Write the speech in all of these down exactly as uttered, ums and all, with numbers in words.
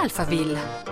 Alphaville.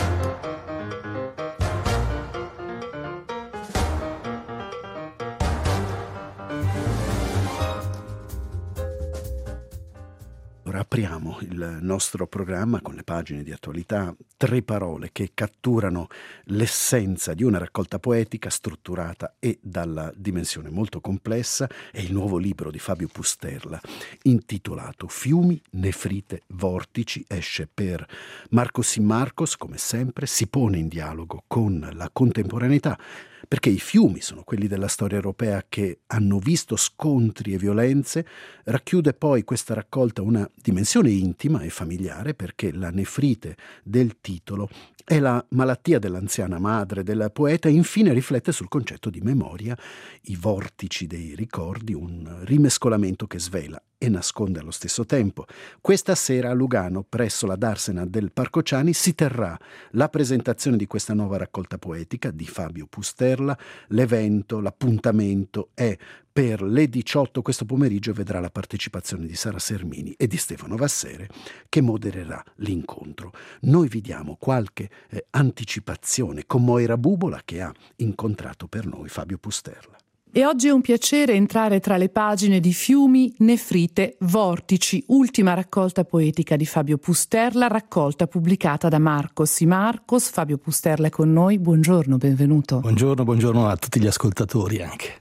Ora apriamo il nostro programma con le pagine di attualità, tre parole che catturano l'essenza di una raccolta poetica strutturata e dalla dimensione molto complessa. È il nuovo libro di Fabio Pusterla, intitolato Fiumi, Nefrite, Vortici. Esce per Marcos y Marcos, come sempre, si pone in dialogo con la contemporaneità, perché i fiumi sono quelli della storia europea che hanno visto scontri e violenze. Racchiude poi questa raccolta una dimensione intima e familiare, perché la nefrite del titolo è la malattia dell'anziana madre del poeta e infine riflette sul concetto di memoria, i vortici dei ricordi, un rimescolamento che svela e nasconde allo stesso tempo. Questa sera a Lugano, presso la Darsena del Parco Ciani, si terrà la presentazione di questa nuova raccolta poetica di Fabio Pusterla. L'evento, l'appuntamento è per le diciotto questo pomeriggio e vedrà la partecipazione di Sara Sermini e di Stefano Vassere, che modererà l'incontro. Noi vi diamo qualche eh, anticipazione con Moira Bubola, che ha incontrato per noi Fabio Pusterla. E oggi è un piacere entrare tra le pagine di Fiumi, Nefrite, Vortici, ultima raccolta poetica di Fabio Pusterla, raccolta pubblicata da Marcos y Marcos. Fabio Pusterla è con noi, buongiorno, benvenuto. Buongiorno, buongiorno a tutti gli ascoltatori anche.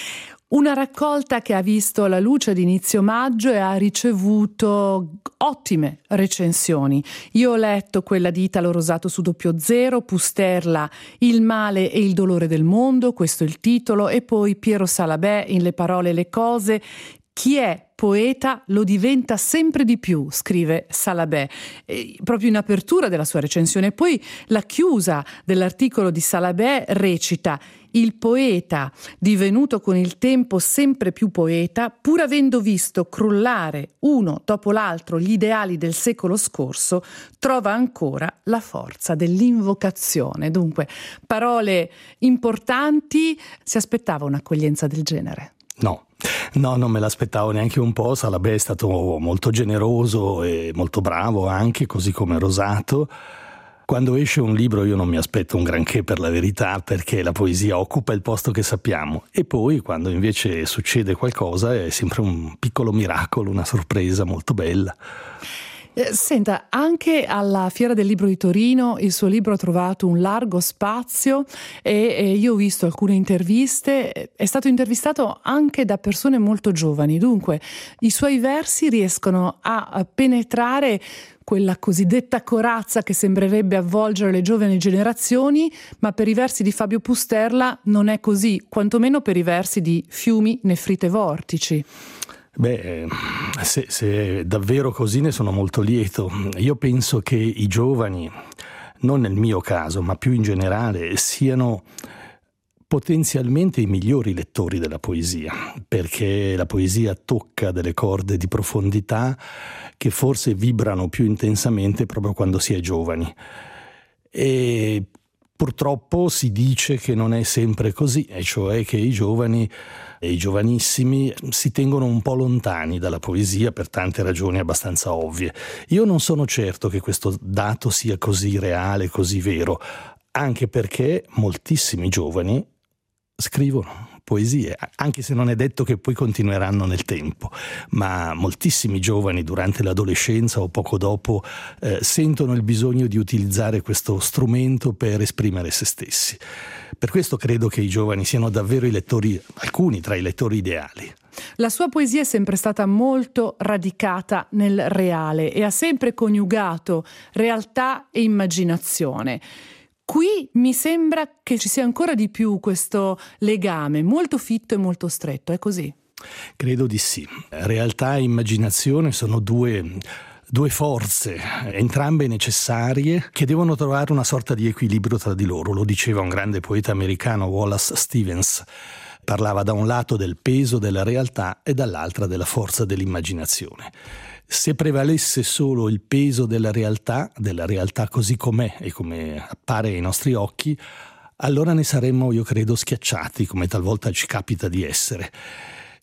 Una raccolta che ha visto la luce ad inizio maggio e ha ricevuto ottime recensioni. Io ho letto quella di Italo Rosato su Doppio Zero, Pusterla, Il male e il dolore del mondo, questo è il titolo, e poi Piero Salabè in Le parole e le cose. Chi è poeta lo diventa sempre di più, scrive Salabè, e proprio in apertura della sua recensione. Poi la chiusa dell'articolo di Salabè recita: il poeta, divenuto con il tempo sempre più poeta, pur avendo visto crollare uno dopo l'altro gli ideali del secolo scorso, trova ancora la forza dell'invocazione. Dunque, parole importanti. Si aspettava un'accoglienza del genere? No, no, non me l'aspettavo neanche un po'. Salabè è stato molto generoso e molto bravo anche, così come Rosato. Quando esce un libro io non mi aspetto un granché, per la verità, perché la poesia occupa il posto che sappiamo, e poi quando invece succede qualcosa è sempre un piccolo miracolo, una sorpresa molto bella. Eh, senta, anche alla Fiera del Libro di Torino il suo libro ha trovato un largo spazio e, e io ho visto alcune interviste, è stato intervistato anche da persone molto giovani, dunque i suoi versi riescono a, a penetrare quella cosiddetta corazza che sembrerebbe avvolgere le giovani generazioni, ma per i versi di Fabio Pusterla non è così, quantomeno per i versi di Fiumi, Nefrite, Vortici. Beh, se, se è davvero così ne sono molto lieto. Io penso che i giovani, non nel mio caso, ma più in generale, siano potenzialmente i migliori lettori della poesia, perché la poesia tocca delle corde di profondità che forse vibrano più intensamente proprio quando si è giovani. E purtroppo si dice che non è sempre così, e cioè che i giovani e i giovanissimi si tengono un po' lontani dalla poesia per tante ragioni abbastanza ovvie. Io non sono certo che questo dato sia così reale, così vero, anche perché moltissimi giovani scrivono poesie, anche se non è detto che poi continueranno nel tempo, ma moltissimi giovani durante l'adolescenza o poco dopo eh, sentono il bisogno di utilizzare questo strumento per esprimere se stessi. Per questo credo che i giovani siano davvero i lettori, alcuni tra i lettori ideali. La sua poesia è sempre stata molto radicata nel reale e ha sempre coniugato realtà e immaginazione. Qui mi sembra che ci sia ancora di più questo legame molto fitto e molto stretto, è così? Credo di sì. Realtà e immaginazione sono due, due forze, entrambe necessarie, che devono trovare una sorta di equilibrio tra di loro. Lo diceva un grande poeta americano, Wallace Stevens. Parlava da un lato del peso della realtà e dall'altra della forza dell'immaginazione. Se prevalesse solo il peso della realtà, della realtà così com'è e come appare ai nostri occhi, allora ne saremmo, io credo, schiacciati, come talvolta ci capita di essere.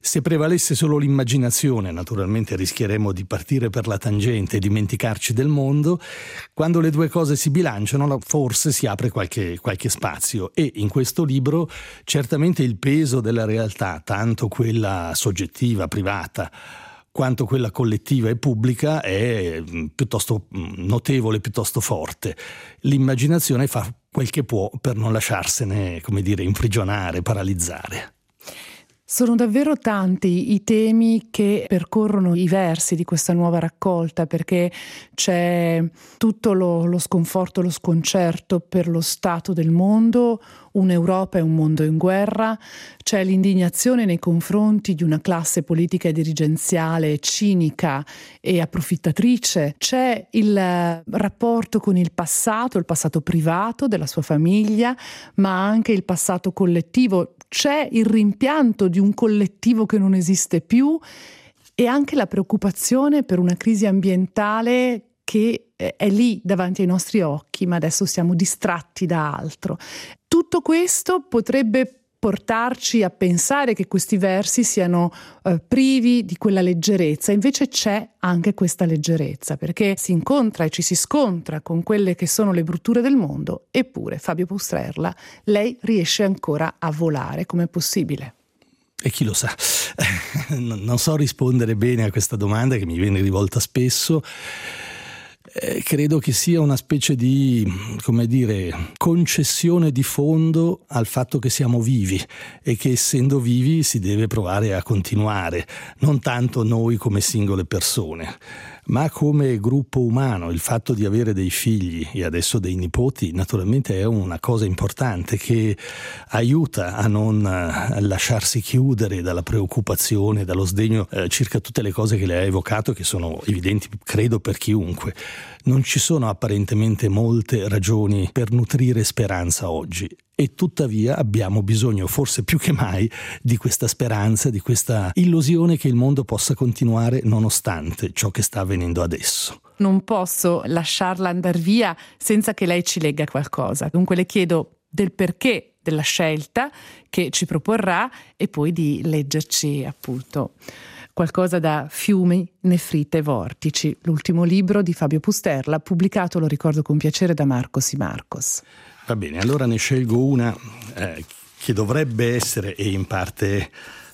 Se prevalesse solo l'immaginazione, naturalmente rischieremmo di partire per la tangente e dimenticarci del mondo. Quando le due cose si bilanciano, forse si apre qualche, qualche spazio, e in questo libro certamente il peso della realtà, tanto quella soggettiva, privata, quanto quella collettiva e pubblica, è piuttosto notevole, piuttosto forte. L'immaginazione fa quel che può per non lasciarsene, come dire, imprigionare, paralizzare. Sono davvero tanti i temi che percorrono i versi di questa nuova raccolta, perché c'è tutto lo, lo sconforto, lo sconcerto per lo stato del mondo, un'Europa e un mondo in guerra, c'è l'indignazione nei confronti di una classe politica e dirigenziale cinica e approfittatrice, c'è il rapporto con il passato, il passato privato della sua famiglia, ma anche il passato collettivo. C'è il rimpianto di un collettivo che non esiste più e anche la preoccupazione per una crisi ambientale che è lì davanti ai nostri occhi, ma adesso siamo distratti da altro. Tutto questo potrebbe portarci a pensare che questi versi siano eh, privi di quella leggerezza. Invece c'è anche questa leggerezza, perché si incontra e ci si scontra con quelle che sono le brutture del mondo, eppure Fabio Pusterla, lei riesce ancora a volare. Com'è possibile? E chi lo sa, non so rispondere bene a questa domanda che mi viene rivolta spesso. Eh, credo che sia una specie di, come dire, concessione di fondo al fatto che siamo vivi e che essendo vivi si deve provare a continuare, non tanto noi come singole persone, ma come gruppo umano. Il fatto di avere dei figli e adesso dei nipoti naturalmente è una cosa importante che aiuta a non lasciarsi chiudere dalla preoccupazione, dallo sdegno eh, circa tutte le cose che lei ha evocato, che sono evidenti, credo, per chiunque. Non ci sono apparentemente molte ragioni per nutrire speranza oggi, e tuttavia abbiamo bisogno, forse più che mai, di questa speranza, di questa illusione che il mondo possa continuare nonostante ciò che sta avvenendo adesso. Non posso lasciarla andare via senza che lei ci legga qualcosa. Dunque le chiedo del perché della scelta che ci proporrà e poi di leggerci appunto qualcosa da Fiumi, Nefrite e Vortici, l'ultimo libro di Fabio Pusterla, pubblicato, lo ricordo con piacere, da Marcos y Marcos. Va bene, allora ne scelgo una eh, che dovrebbe essere, e in parte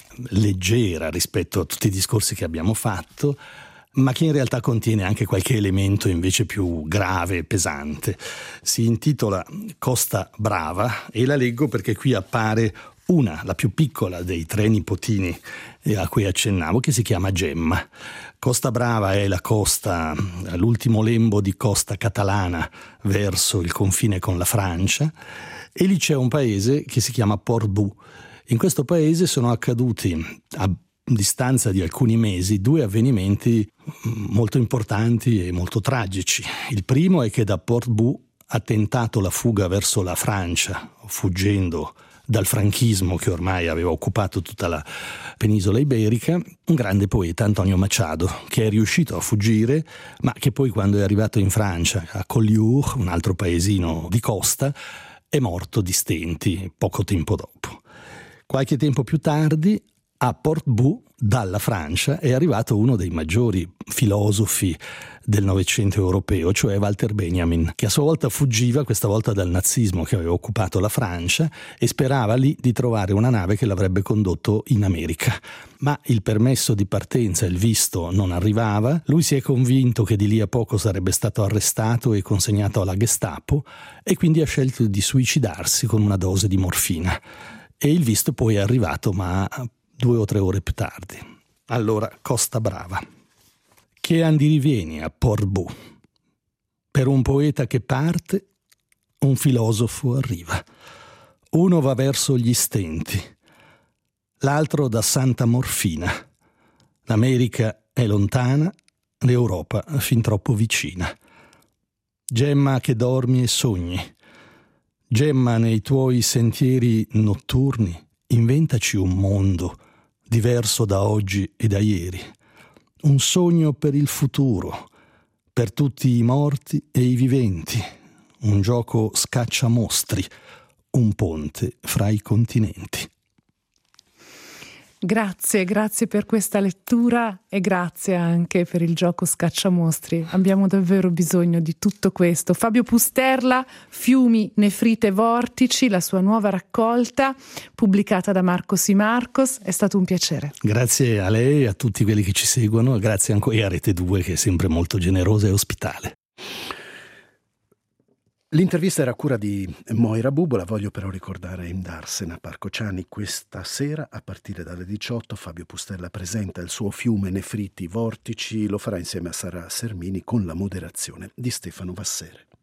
leggera rispetto a tutti i discorsi che abbiamo fatto, ma che in realtà contiene anche qualche elemento invece più grave e pesante. Si intitola Costa Brava e la leggo perché qui appare una, la più piccola dei tre nipotini a cui accennavo, che si chiama Gemma. Costa Brava è la costa, l'ultimo lembo di costa catalana verso il confine con la Francia, e lì c'è un paese che si chiama Portbou. In questo paese sono accaduti, a distanza di alcuni mesi, due avvenimenti molto importanti e molto tragici. Il primo è che da Portbou ha tentato la fuga verso la Francia, fuggendo dal franchismo che ormai aveva occupato tutta la penisola iberica, un grande poeta, Antonio Machado, che è riuscito a fuggire, ma che poi, quando è arrivato in Francia, a Collioure, un altro paesino di costa, è morto di stenti poco tempo dopo. Qualche tempo più tardi, a Portbou, dalla Francia, è arrivato uno dei maggiori filosofi del Novecento europeo, cioè Walter Benjamin, che a sua volta fuggiva, questa volta dal nazismo che aveva occupato la Francia, e sperava lì di trovare una nave che l'avrebbe condotto in America. Ma il permesso di partenza, il visto, non arrivava. Lui si è convinto che di lì a poco sarebbe stato arrestato e consegnato alla Gestapo, e quindi ha scelto di suicidarsi con una dose di morfina. E il visto poi è arrivato, ma due o tre ore più tardi. Allora, Costa Brava. Che andirivieni a Portbou. Per un poeta che parte, un filosofo arriva. Uno va verso gli stenti, l'altro da santa morfina. L'America è lontana, l'Europa fin troppo vicina. Gemma che dormi e sogni, Gemma nei tuoi sentieri notturni, inventaci un mondo diverso da oggi e da ieri. Un sogno per il futuro, per tutti i morti e i viventi, un gioco scacciamostri, un ponte fra i continenti. Grazie, grazie per questa lettura e grazie anche per il gioco Scacciamostri. Abbiamo davvero bisogno di tutto questo. Fabio Pusterla, Fiumi, Nefrite, Vortici, la sua nuova raccolta pubblicata da Marcos y Marcos. È stato un piacere. Grazie a lei e a tutti quelli che ci seguono, grazie anche a Rete due che è sempre molto generosa e ospitale. L'intervista era a cura di Moira Bubola. Voglio però ricordare in Darsena Parco Ciani questa sera a partire dalle diciotto Fabio Pusterla presenta il suo Fiume, Nefriti, Vortici. Lo farà insieme a Sara Sermini con la moderazione di Stefano Vassere.